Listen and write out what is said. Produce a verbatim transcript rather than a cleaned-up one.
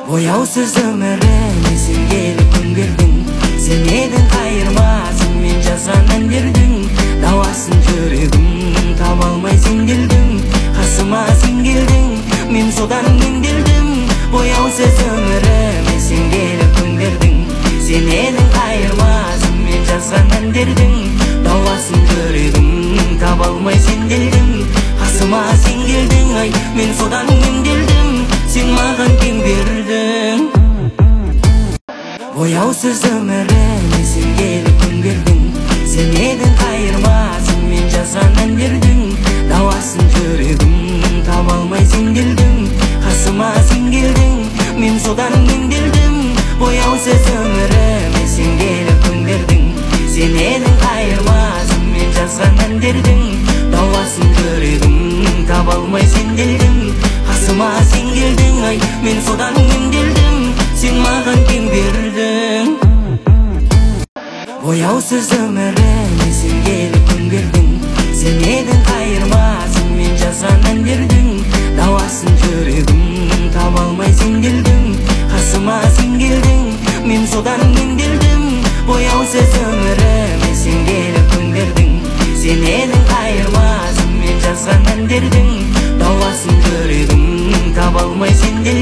Boyausuz ömürüme sen gelip gün berdiň. Sen edin kayırmasın men жазган әндердин. Давасын жүрегим таба алмай сен келдиң. Касыма сен келдиң, мен содан меңделдим. Бояусuz ömürüme sen gelip gün berdiň. Sen edin kayırmasın men жазган әндердин. Давасын жүрегим таба алмай сен келдиң. Касыма сен келдиң, ай мен содан меңделдим. Sen mağan kim berdiň. Boyausuz ömürüme sen gelip gün berdiň. Sen edin kayırmasın men жазган әндердин. Давасын жүрегим таба алмай сен келдиң. Касыма сен келдиң, мен содан меңделдим. Бояусuz ömürüme sen gelip gün berdiň. Sen edin kayırmasın men жазган әндердин. Давасын жүрегим таба алмай сен келдиң. Касыма сен келдиң, ай мен содан меңделдим. Sen mağan kim berdiň. Boyausuz ömürüme sen gelip gün berdiň. Sen edin kayırmasın men жазган әндердин. Давасын жүрегим таба алмай сен келдиң. Касыма сен келдиң, мен содан меңделдим. Бояусuz ömürüme sen gelip gün berdiň. Sen edin kayırmasın men жазган әндердин. Давасын жүрегим таба алмай сен келдиң.